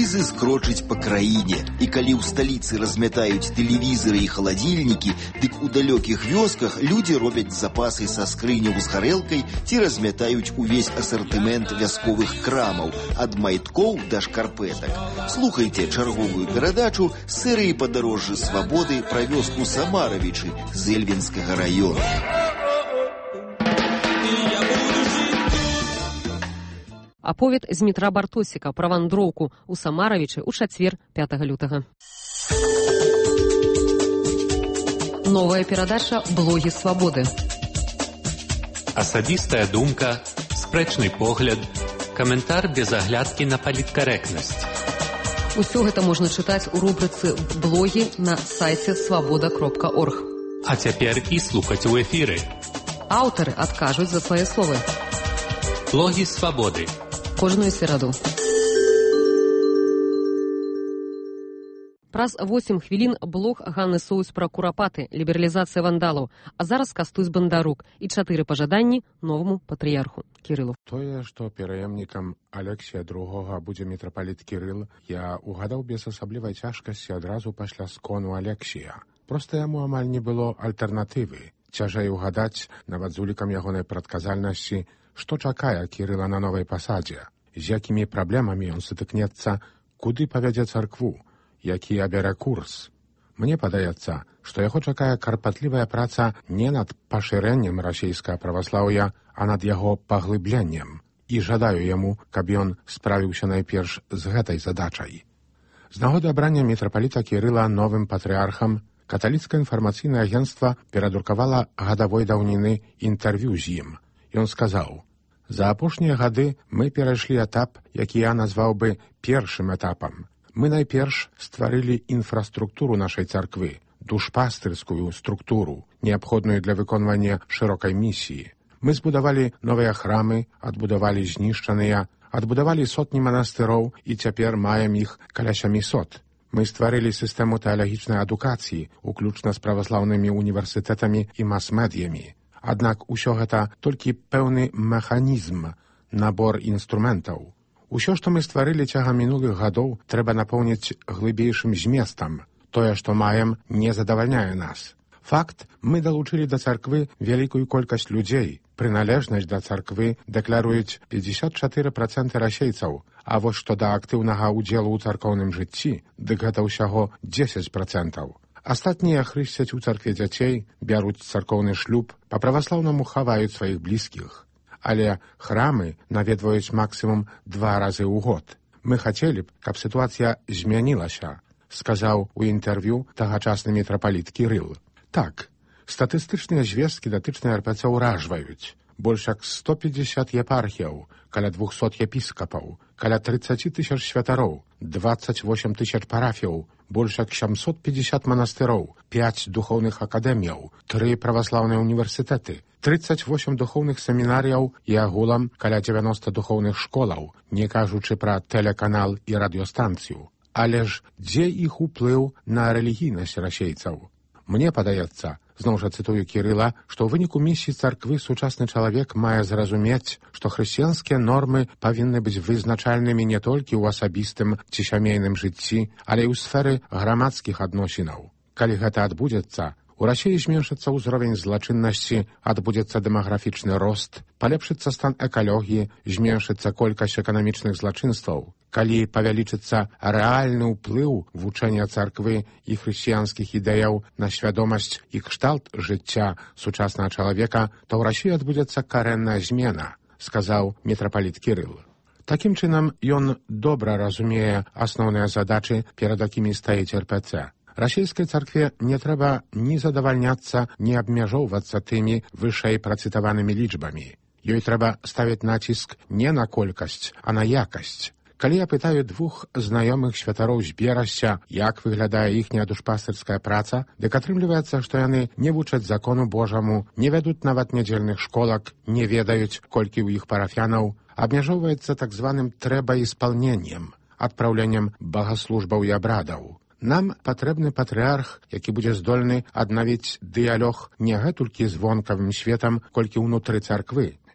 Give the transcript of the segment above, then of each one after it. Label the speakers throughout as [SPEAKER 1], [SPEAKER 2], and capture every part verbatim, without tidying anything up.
[SPEAKER 1] крызіс крочыць па краіне. І калі ў сталіцы размятаюць тэлевізоры і халадзільнікі, дык у далёкіх вёсках людзі робяць запасы са скрыняў з гарэлкай ці размятаюць увесь асартымент вясковых крамаў, ад майткоў да шкарпэтак. Слухайце чарговую перадачу з серыі «Падарожжы свабоды» пра вёску Самаравічы з Эльвінскага раёна.
[SPEAKER 2] Аповед з Дмітра Бартосіка пра вандроўку ў Самаравічы ў чацвер пятага лютага. Новая перадача «Блогі свабоды».
[SPEAKER 3] Асабістая думка, спрэчны погляд, каментар без аглядкі на паліткарэктнасць.
[SPEAKER 2] Усё гэта можна чытаць у рубрыцы «Блогі» на сайце свабода кропка орг.
[SPEAKER 3] А цяпер і слухаць у эфіры.
[SPEAKER 2] Аўтары адкажуць за свае словы.
[SPEAKER 3] Блогі свабоды.
[SPEAKER 2] Кожную сераду. Праз восем хвілін блог Ганны Соус пра курапаты, лібералізацыя вандалаў, а зараз Кастусь Бандарук і чатыры пажаданні новаму патрыярху Кірылу.
[SPEAKER 4] Тое, што пераемнікам Алексія другога будзе мітрапаліт Кірыл, я угадаў без асаблівай цяжкасці адразу пасля скону Алексія. Проста яму амаль не было альтэрнатывы. Цяжэй угадаць, нават з улікам ягонай прадказальнасці, што чакае Кірыла на новай пасадзе, з якімі праблемамі ён сутыкнецца, куды павядзе царкву, які абярэ курс. Мне падаецца, што яго чакае карпатлівая праца не над пашырэннем расійскага праваслаўя, а над яго паглыбленнем. І жадаю яму, каб ён справіўся найперш з гэтай задачай. З нагоды абрання мітрапаліта Кірыла новым патрыархам, каталіцкае інфармацыйнае агенцтва перадрукавала гадавой даўніны інтэрв'ю з ім. Ён сказаў: «За апошнія гады мы перайшлі этап, які я назваў бы першым этапам. Мы найперш стварылі інфраструктуру нашай царквы, душпастырскую структуру, неабходную для выконвання шырокай місіі. Мы збудавалі новыя храмы, адбудавалі знішчаныя, адбудавалі сотні манастыроў і цяпер маем іх каля сямісот. Мы стварылі сістэму тэалагічнай адукацыі, уключна з праваслаўнымі універсітэтамі і мас-медыямі. Аднак усё гэта толькі пэўны механізм, набор інструментаў. Усё, што мы стварылі цягам мінулых гадоў, трэба напоўніць глыбейшым зместам. Тое, што маем, не задавальняе нас. Факт, мы далучылі да царквы вялікую колькасць людзей. Прыналежнасць да царквы дэкларуюць пятьдесят четыре проценты расейцаў, а вось што да актыўнага ўдзелу ў царкоўным жыцці, дык гэта ўсяго дзесяць процентаў. Астатнія хрысцяць у царкве дзяцей, бяруць царкоўны шлюб, па-праваслаўнаму хаваюць сваіх блізкіх. Але храмы наведваюць максімум два разы ў год. Мы хацелі б, каб сітуацыя змянілася, сказаў у інтэрв'ю тагачасны мітрапаліт Кірыл. Так, статыстычныя звесткі датычныя эр пэ цэ ўражваюць. Больш як сто пятьдесят епархіяў, каля двухсот епіскапаў, каля тридцать тысяч святароў, двадцать восемь тысяч парафіяў, больш як сямсот пятьдесят манастыроў, пять духоўных акадэміяў, тры праваслаўныя універсітэты, тридцать восемь духоўных семінарыяў і агулам каля девяносто духоўных школаў, не кажучы пра тэлеканал і радыёстанцыю. Але ж дзе іх уплыў на рэлігійнасць расейцаў? Мне падаецца, зноў жа цытую Кірыла, што ў выніку місіі царквы сучасны чалавек мае зразумець, што хрысціянскія нормы павінны быць вызначальнымі не толькі ў асабістым ці сямейным жыцці, але і ў сферы грамадскіх адносінаў. Калі гэта адбудзецца, у Расіі зменшыцца ўзровень злачыннасці, адбудзецца дэмаграфічны рост, палепшыцца стан экалогіі, зменшыцца колькасць эканамічных злачынстваў. Калі павялічыцца рэальны ўплыў вучэння царквы і хрысціянскіх ідэяў на свядомасць і кшталт жыцця сучаснага чалавека, то ў Расіі адбудзецца карэнная змена, сказаў мітрапаліт Кірыл. Такім чынам, ён добра разумее асноўныя задачы, перад якімі стаіць эр пэ цэ. Расійскай царкве не трэба ні задавальняцца, ні абмяжоўвацца тымі вышэй працытаванымі лічбамі. Ёй трэба ставіць націск не на колькасць, а на якасць. Калі я пытаю двух знаёмых святароў з Берасця, як выглядае іхняя душпастырская праца, дык атрымліваецца, што яны не вучаць закону Божаму, не вядуць нават нядзельных школак, не ведаюць, колькі ў іх парафянаў, абмяжоўваецца так званым трэба-іспалненнем, адпраўленнем багаслужбаў і абрадаў. Нам патрэбны патрыарх, які будзе здольны аднавіць дыялог не гэтулькі з вонкавым светам, колькі ўнутры царквы.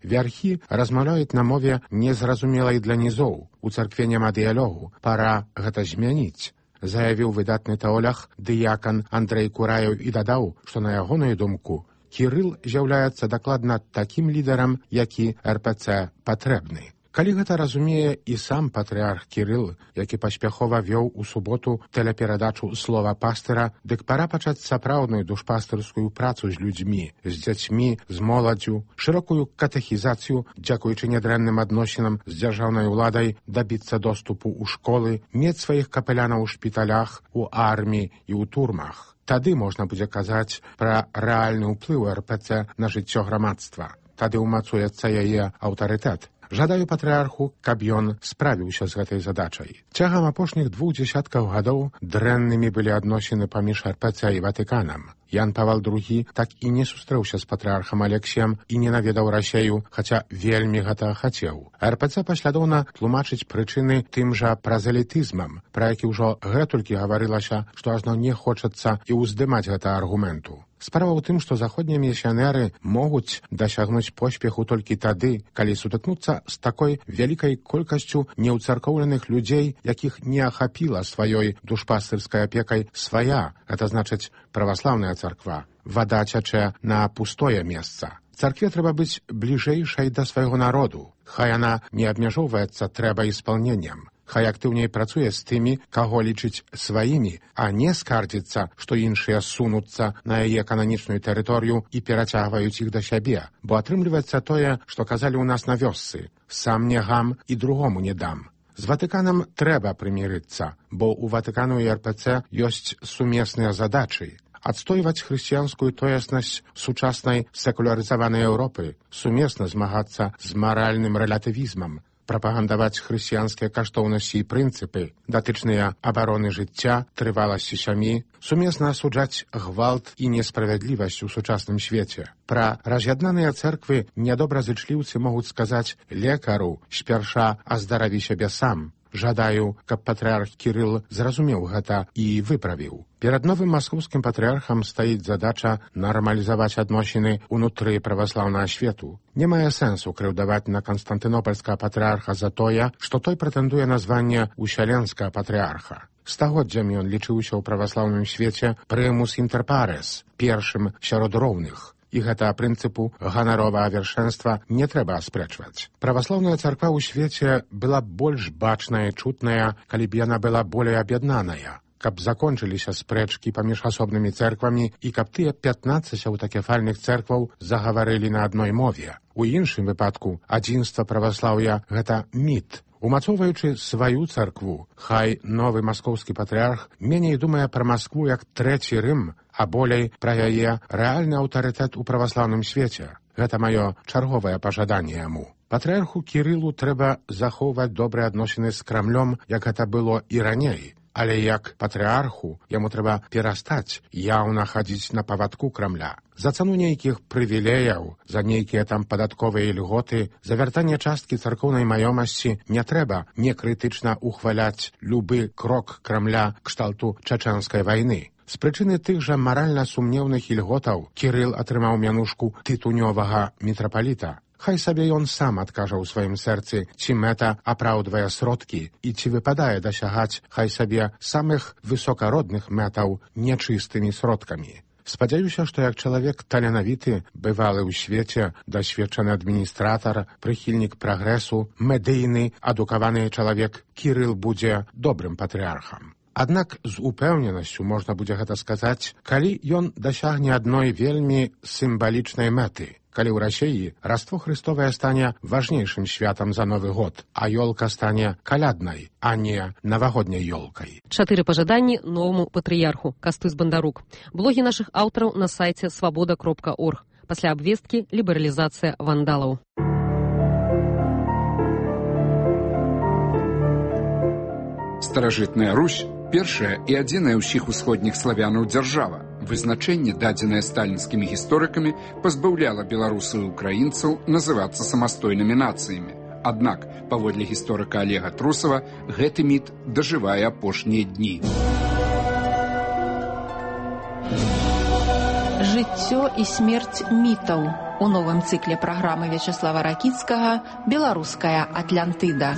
[SPEAKER 4] Вярхі размаўляюць на мове незразумелай для нізоў. У царкве няма дыялогу. Пара гэта змяніць, заявіў выдатны тэолог дыякан Андрэй Кураеў і дадаў, што на ягоную думку Кірыл з'яўляецца дакладна такім лідарам, які эр пэ цэ патрэбны. Калі гэта разумее і сам патрыарх Кірыл, які паспяхова вёў у суботу тэлеперадачу «Слова пастыра», дык пара пачаць сапраўдную душпастырскую працу з людзьмі, з дзяцьмі, з моладдзю, шырокую катэхізацыю, дзякуючы нядрэнным адносінам з дзяржаўнай уладай, дабіцца доступу ў школы, мець сваіх капелянаў у шпіталях, у арміі і ў турмах. Тады можна будзе казаць пра рэальны ўплыў эр пэ цэ на жыццё грамадства. Тады ўмацуецца яе аўтарытэт. Жадаю патрыарху, каб ён справіўся з гэтай задачай. Цягам апошніх двух дзесяткаў гадоў дрэннымі былі адносіны паміж эр пэ цэ і Ватыканам. Ян Павал другі так і не сустрэўся з патрыархам Алексіем і не наведаў Расею, хаця вельмі гэта хацеў. эр пэ цэ паслядоўна тлумачыць прычыны тым жа празелітызмам, пра які ўжо гэтулькі гаварылася, што ажно не хочацца і ўздымаць гэта аргументу. Справа ў тым, што заходнія місіянеры могуць дасягнуць поспеху толькі тады, калі сутыкнуцца з такой вялікай колькасцю неўцаркоўленых людзей, якіх не ахапіла сваёй душпастырскай апекай свая, гэта значыць праваслаўная царква. Вада цячэ на пустое месца. Царкве трэба быць бліжэйшай да свайго народу. Хай яна не абмяжоўваецца трэба іспалненнем. Хай актыўней працуе з тымі, каго лічыць сваімі, а не скардзіцца, што іншыя сунуцца на яе кананічную тэрыторыю і перацягваюць іх да сябе, бо атрымліваецца тое, што казалі ў нас на вёсцы: сам не гам і другому не дам. З Ватыканам трэба прымірыцца, бо ў Ватыкану і эр пэ цэ ёсць сумесныя задачы. Адстойваць хрысціянскую тоеснасць сучаснай секулярызаванай Еўропы, сумесна змагацца з маральным рэлятывізмам, прапагандаваць хрысціянскія каштоўнасці і прынцыпы, датычныя абароны жыцця, трываласці сям'і, сумесна асуджаць гвалт і несправядлівасць у сучасным свеце. Пра раз'яднаныя цэрквы нядобразычліўцы могуць сказаць лекару: спярша аздараві сябе сам. Жадаю, каб патрыарх Кірыл зразумеў гэта і выправіў. Перад новым маскоўскім патрыархам стаіць задача нармалізаваць адносіны ўнутры праваслаўнага свету. Не мае сэнсу крыўдаваць на канстантынопальскага патрыарха за тое, што той прэтэндуе на званне ўсяленскага патрыарха. Стагоддзямі ён лічыўся ў праваслаўным свеце прымус інтэр парес, першым сярод роўных. І гэта прынцыпу ганаровага вяршэнства не трэба аспрэчваць. Праваслаўная царква ў свеце была больш бачная і чутная, калі б яна была болей аб'яднаная, каб закончыліся спрэчкі паміж асобнымі цэрквамі і каб тыя пятнаццаць аўтакефальных цэркваў загаварылі на адной мове. У іншым выпадку адзінства праваслаўя — гэта міт. Умацоўваючы сваю царкву, хай новы маскоўскі патрыарх меней думае пра Маскву як трэці Рым, а болей пра яе рэальны аўтарытэт у праваслаўным свеце. Гэта маё чарговае пажаданне яму. Патрыарху Кірылу трэба захоўваць добрыя адносіны з Крамлём, як гэта было і раней. Але як патрыарху яму трэба перастаць яўна хадзіць на павадку Крамля. За цану нейкіх прывілеяў, за нейкія там падатковыя льготы, за вяртанне часткі царкоўнай маёмасці не трэба некрытычна ухваляць любы крок Крамля кшталту чачэнскай вайны. З прычыны тых жа маральна сумнеўных ільготаў Кірыл атрымаў мянушку тытунёвага мітрапаліта. Хай сабе ён сам адкажа ў сваім сэрцы, ці мэта апраўдвае сродкі і ці выпадае дасягаць хай сабе самых высокародных мэтаў нячыстымі сродкамі. Спадзяюся, што як чалавек таленавіты, бывалы ў свеце, дасведчаны адміністратар, прыхільнік прагрэсу, медыйны, адукаваны чалавек, Кірыл будзе добрым патрыархам. Аднак з упэўненасцю можна будзе гэта сказаць, калі ён дасягне адной вельмі сімвалічнай мэты. Калі ў Расеі Раство Хрыстовае стане важнейшым святам за Новы год, а ёлка стане каляднай, а не навагодняй ёлкай.
[SPEAKER 2] Чатыры пажаданні новаму патрыярху. Кастусь Бандарук. Блогі нашых аўтараў на сайце свабода кропка орг. Пасля абвесткі лібералізацыя вандалаў.
[SPEAKER 5] Старажытная Русь – першая і адзіная ўсіх усходніх славянаў дзяржава. Вызначэнне, дадзенае сталінскімі гісторыкамі, пазбаўляла беларусаў і украінцаў называцца самастойнымі нацыямі. Аднак, паводле гісторыка Алега Трусава, гэты міт дажывае апошнія дні.
[SPEAKER 6] Жыццё і смерць мітаў. У новым цыкле праграмы Вячеслава Ракіцкага «Беларуская Атлантыда».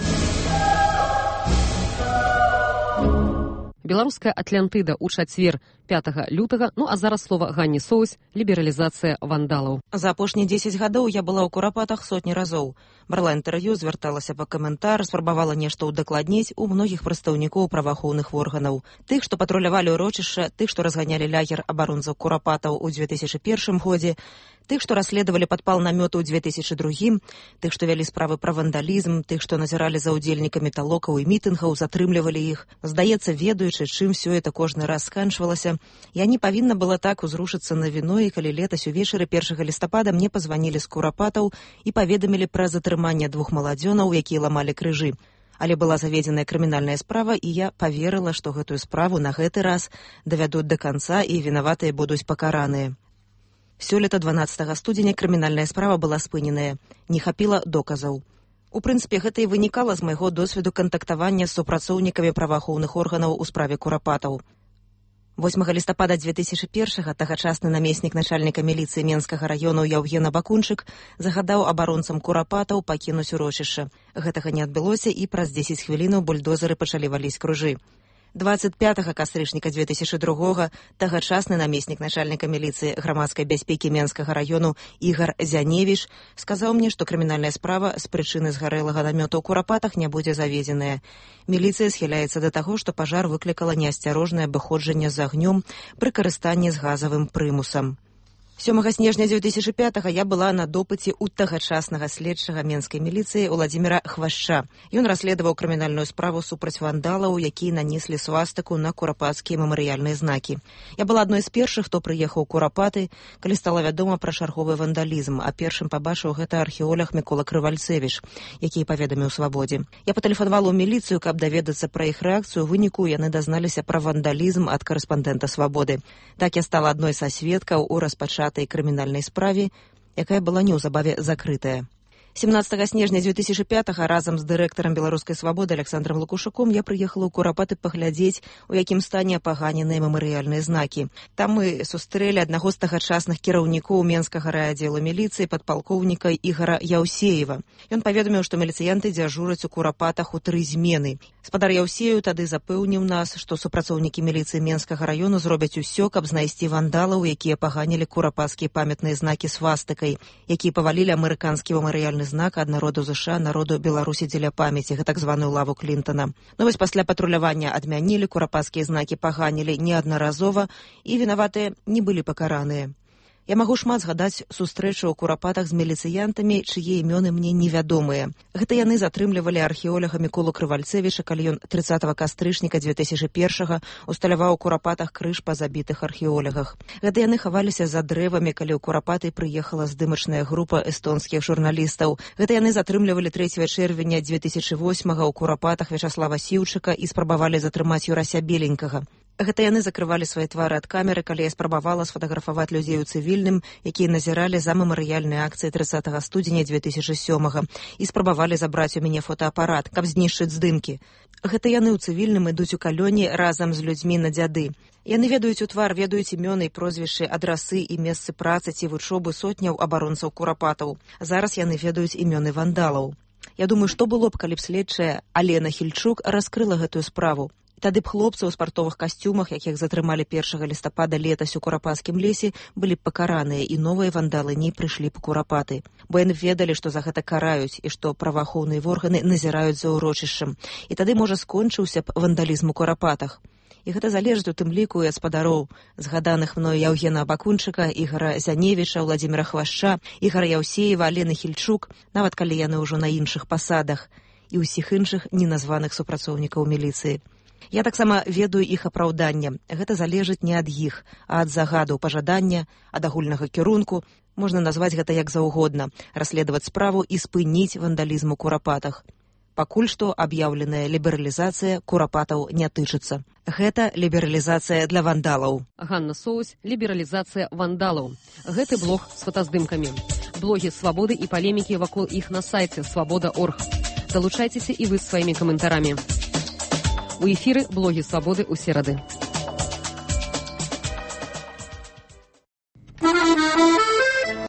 [SPEAKER 2] Беларуская Атлантыда ў чацвер пятага лютага. Ну а зараз слова Ганне Соусь, лібералізацыя вандалаў.
[SPEAKER 7] За апошнія дзесяць гадоў я была ў Курапатах сотні разоў. Брала інтэрв'ю, звярталася па каментар, спрабавала нешта ўдакладніць у многіх прадстаўнікоў праваахоўных органаў. Тых, што патрулявалі ўрочышча, тых, што разганялі лагер абаронцаў Курапатаў у дзве тысячы першым годзе, тых, што расследавалі падпал намёту ў дзве тысячы другім, тых, што вялі справы пра вандалізм, тых, што назіралі за ўдзельнікамі талокаў і мітынгаў, затрымлівалі іх. Здаецца, ведаючы, чым всё это кожны раз сканчвалася, я не павінна была так узрушыцца на віно, і калі летась увечары першага лістапада мне пазванілі з Курапатаў і паведамілі пра затрыманне двух маладзёнаў, якія ламалі крыжы. Але была заведзеная крымінальная справа, і я паверыла, што гэтую справу на гэты раз давядуць да канца і вінаватыя будуць пакараныя. Сёлета дванаццатага студзеня крымінальная справа была спыненая. Не хапіла доказаў. У прынцыпе, гэта і вынікала з майго досведу кантактавання з супрацоўнікамі праваахоўных органаў у справе Курапатаў. восьмага лістапада дзве тысячы першага тагачасны намеснік начальніка міліцыі Менскага раёну Яўген Абакунчык загадаў абаронцам Курапатаў пакінуць урочышча. Гэтага не адбылося, і праз дзесяць хвілінаў бульдозеры пачалі валіць кружы. дваццаць пятага кастрычніка дзве тысячы другога тагачасны намеснік начальніка міліцыі грамадскай бяспекі Менскага раёну Ігар Зяневіч сказаў мне, што крымінальная справа з прычыны згарэлага намёту ў Курапатах не будзе заведзеная. Міліцыя схіляецца да таго, што пажар выклікала неасцярожнае абыходжанне з агнём пры карыстанні з газавым прымусам. сёмага снежня дзве тысячы пятага я была на допыце ў тагачаснага следчага менскай міліцыі Уладзіміра Хвашча. Ён расследаваў крымінальную справу супраць вандалаў, якія нанеслі свастыку на курапацкія мемарыяльныя знакі. Я была адной з першых, хто прыехаў у Курапаты, калі стала вядома пра чарговы вандалізм, а першым пабачыў гэта археолог Мікола Крывальцевіч, які паведаміў Свабодзе. Я патэлефанавала ў міліцыю, каб даведацца пра іх рэакцыю. У выніку яны дазналіся пра вандалізм ад карэспандэнта Свабоды. Так я стала адной са сведкаў у распачатку крымінальнай справе, якая была неўзабаве закрытая. семнаццатага снежня дзве тысячы пятага разам з дырэктарам Беларускай свабоды Александром Лукушуком я прыехала ў Курапаты паглядзець, у якім стане апаганеныя мемарыяльныя знакі. Там мы сустрэлі аднаго з тагачасных кіраўнікоў Менскага райаддзела міліцыі падпалкоўніка Ігара Яўсеева. Ён паведаміў, што міліцыянты дзяжураць у Курапатах у тры змены. Спадар Яўсею тады запэўніў нас, што супрацоўнікі міліцыі Менскага раёну зробяць усё, каб знайсці вандалаў, якія паганілі курапацкія памятныя знакі свастыкай, якія павалілі амерыканскі мемарыяльны знак ад народу ЗША народу Беларусі дзеля памяці, так званую лаву Клінтона. Ну вось пасля патрулявання адмянілі, курапацкія знакі паганілі неаднаразова, і вінаватыя не былі пакараныя. Я магу шмат згадаць сустрэчу ў Курапатах з міліцыянтамі, чые імёны мне невядомыя. Гэта яны затрымлівалі археолага Міколу Крывальцевіча, калі ён трыццатага кастрычніка дзве тысячы першага усталяваў у Курапатах крыж па забітых археолягах. Гэта яны хаваліся за дрэвамі, калі ў Курапаты прыехала здымачная група эстонскіх журналістаў. Гэта яны затрымлівалі трэцяга чэрвеня дзве тысячы восьмага ў Курапатах Вячаслава Сіўчыка і спрабавалі затрымаць Юрася Беленькага. Гэта яны закрывалі свае твары ад камеры, калі я спрабавала сфатаграфаваць людзей у цывільным, якія назіралі за мемарыяльнай акцыяй трыццатага студзеня дзве тысячы сёмага, і спрабавалі забраць у мяне фотоапарат, каб знішчыць здымкі. Гэта яны ў цывільным ідуць у калёне разам з людзьмі на дзяды. Яны ведаюць у твар, ведаюць імёны і прозвішчы, адрасы і месцы працы ці вучобы сотняў абаронцаў Курапатаў. Зараз яны ведаюць імёны вандалаў. Я думаю, што было б, калі б следчая Алена Хільчук раскрыла гэтую справу. Тады б хлопцы ў спартовых касцюмах, якіх затрымалі першага лістапада летась у Курапацкім лесе, былі б пакараныя, і новыя вандалы не прыйшлі б у Курапаты. Бо яны ведалі, што за гэта караюць, і што праваахоўныя органы назіраюць за ўрочышчам. І тады, можа, скончыўся б вандалізм у Курапатах. І гэта залежыць у тым ліку і ад спадароў, згаданых мною Яўгена Абакунчыка, Ігара Зяневіча, Уладзіміра Хвашча, Ігара Яўсеева, Алены Хільчук, нават калі яны ўжо на іншых пасадах, і ўсіх іншых неназваных супрацоўнікаў міліцыі. Я таксама ведаю іх апраўданне. Гэта залежыць не ад іх, а ад загадаў, пажадання, ад агульнага кірунку. Можна назваць гэта як заўгодна, расследаваць справу і спыніць вандалізм у Курапатах. Пакуль што аб'яўленая лібералізацыя Курапатаў не тычыцца. Гэта лібералізацыя для вандалаў.
[SPEAKER 2] Ганна Соусь, лібералізацыя вандалаў. Гэты блог з фотаздымкамі. Блогі свабоды і палемікі вакол іх на сайце свабода точка орг. Далучайцеся і вы сваімі каментарамі. У эфіры блогі свабоды ў серады.